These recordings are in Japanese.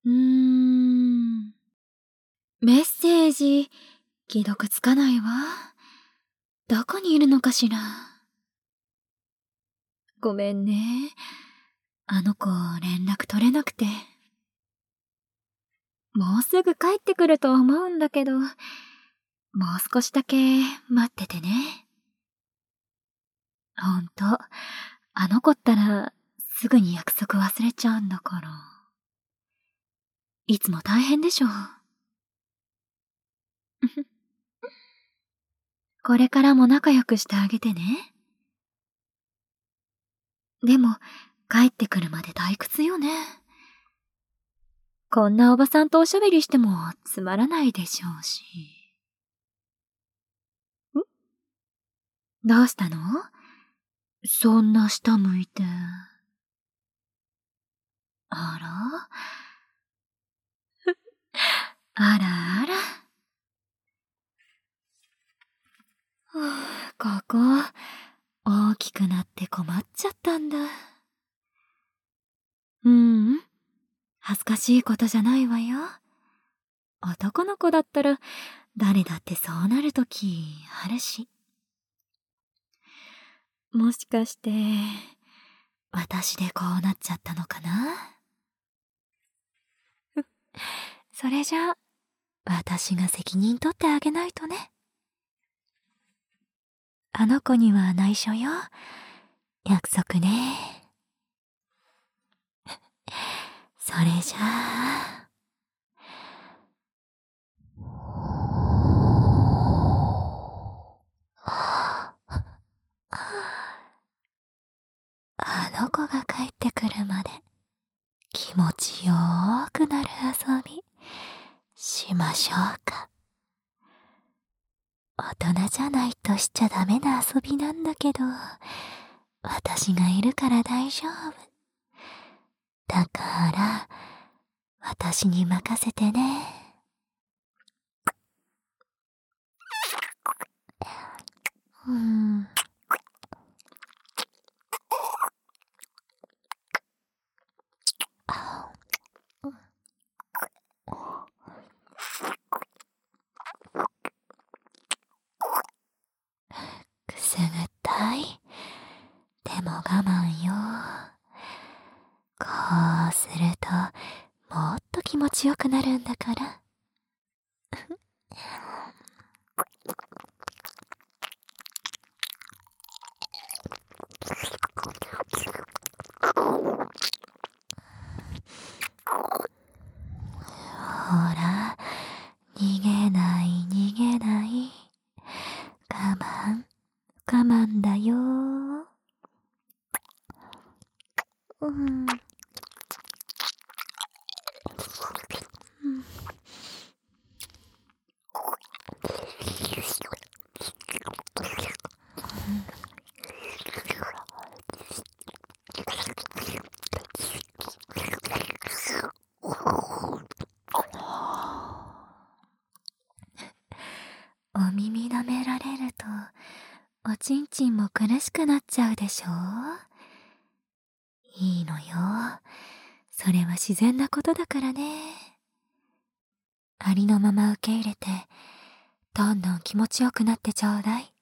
メッセージ、既読つかないわ。どこにいるのかしら。ごめんね。あの子、連絡取れなくて。もうすぐ帰ってくると思うんだけど、もう少しだけ待っててね。ほんと、あの子ったらすぐに約束忘れちゃうんだから。いつも大変でしょ。これからも仲良くしてあげてね。でも、帰ってくるまで退屈よね。こんなおばさんとおしゃべりしてもつまらないでしょうし。どうしたの？そんな下向いて。あらあらあら。ここ、大きくなって困っちゃったんだ。恥ずかしいことじゃないわよ。男の子だったら誰だってそうなるときあるし。もしかして、私でこうなっちゃったのかな？それじゃあ、私が責任取ってあげないとね。あの子には内緒よ。約束ね。それじゃあ。あの子が帰ってくるまで気持ちよーくなる遊びしましょうか。大人じゃないとしちゃダメな遊びなんだけど、私がいるから大丈夫。だから、私に任せてね。くすぐったい。でも我慢よ。こうすると、もっと気持ちよくなるんだから。ほら、逃げない逃げない。我慢、我慢だよ。お耳舐められると、おちんちんも苦しくなっちゃうでしょ？いいのよ。それは自然なことだからね。ありのまま受け入れて、どんどん気持ちよくなってちょうだい。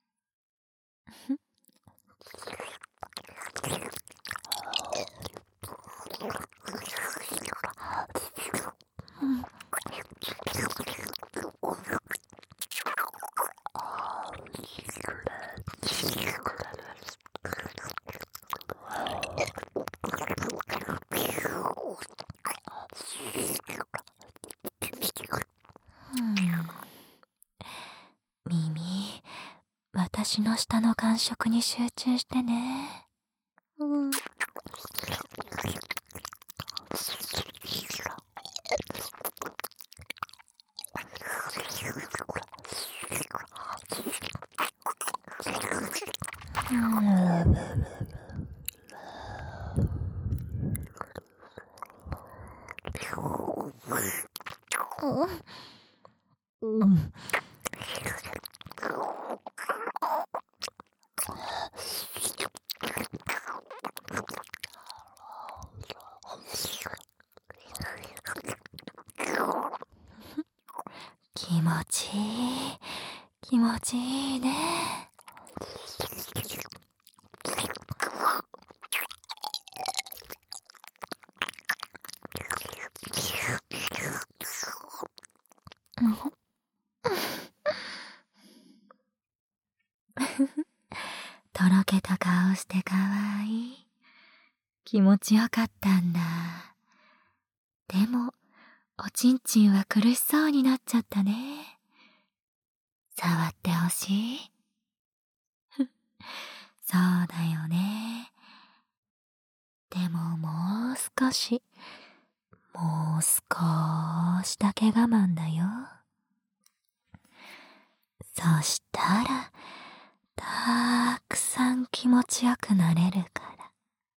耳、私の舌の感触に集中してね。 気持ちよかったんだ。でも、おちんちんは苦しそうになっちゃったね。触ってほしい？そうだよね。でももう少しだけ我慢だよ。そしたら、たくさん気持ちよくなれるから。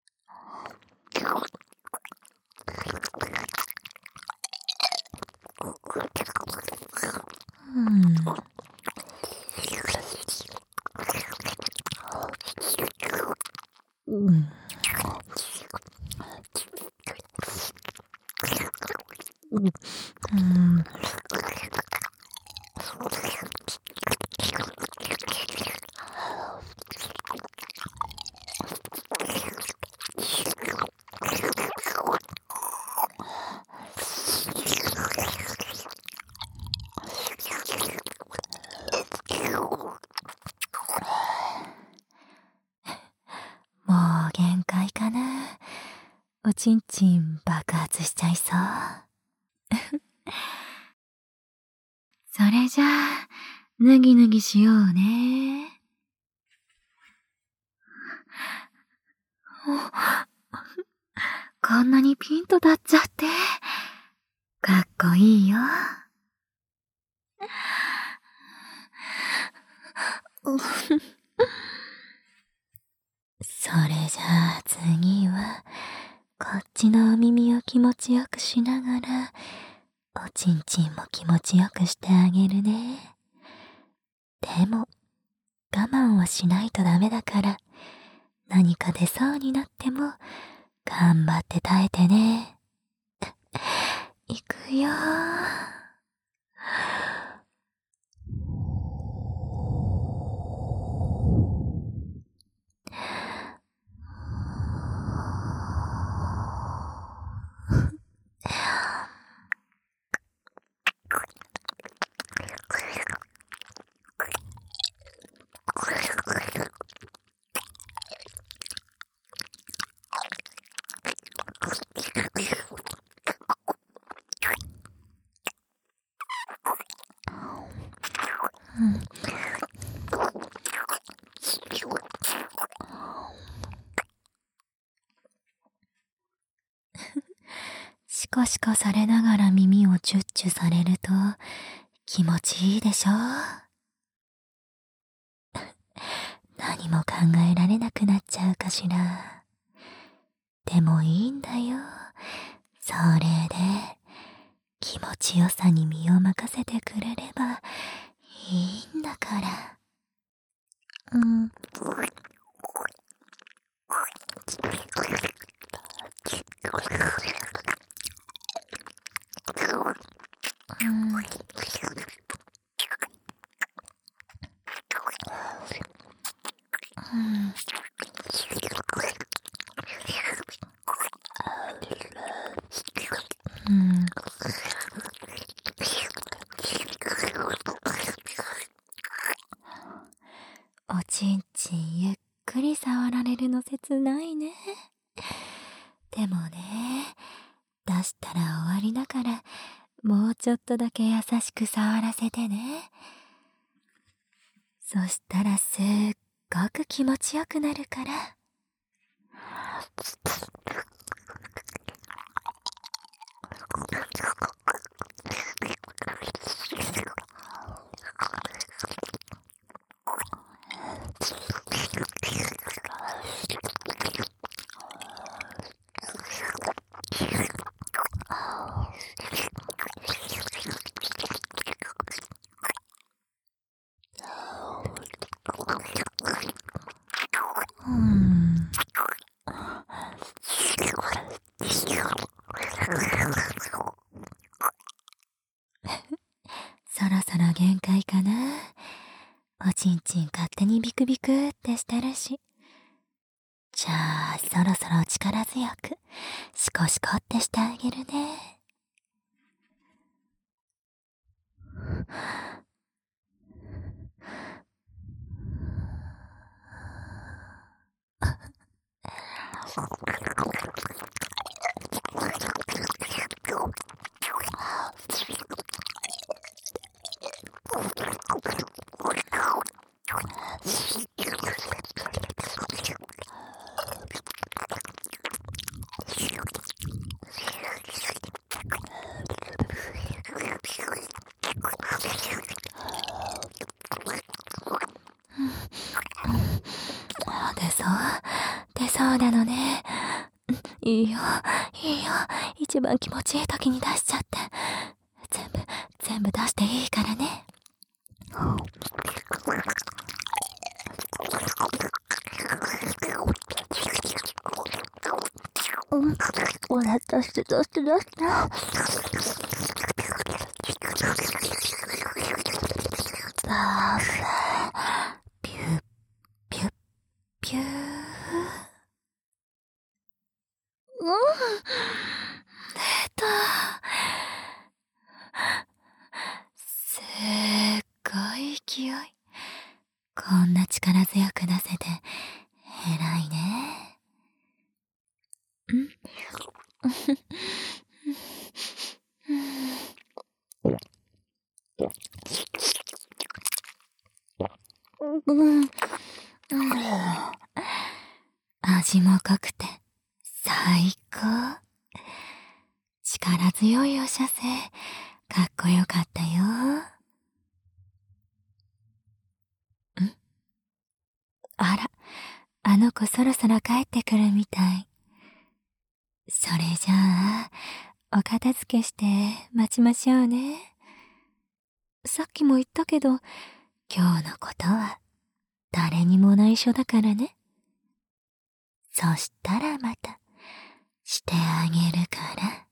もう限界かな。おちんちん爆発しちゃいそう。それじゃあ、脱ぎ脱ぎしようね。こんなにピンと立っちゃって、かっこいいよ。それじゃあ次は、こっちのお耳を気持ちよくしながら、おちんちんも気持ちよくしてあげるね。でも、我慢はしないとダメだから、何か出そうになっても、頑張って耐えてね。いくよー。シコシコされながら耳をチュッチュされると気持ちいいでしょ？何も考えられなくなっちゃうかしら。でもいいんだよ。それで気持ちよさに身を任せてくれればいいんだから。おちんちんゆっくり触られるの切ないね。でもね、出したら終わりだから、もうちょっとだけ優しく触らせてね。そしたらすっごく気持ちよくなるから。そろそろ限界かな。おちんちん勝手にビクビクってしてるし。じゃあそろそろ力強くシコシコってしてあげるね。 いいよ、いいよ。一番気持ちいい時に出しちゃって。全部出していいからね。ほら、出して。あー、ピュッ、ピュッ、ピュー。出た。すっごい勢い。こんな力強く出せて、偉いね。味も濃くて、最高。力強いお射精、かっこよかったよ。あら、あの子そろそろ帰ってくるみたい。それじゃあ、お片付けして待ちましょうね。さっきも言ったけど、今日のことは誰にも内緒だからね。そしたらまたしてあげるから。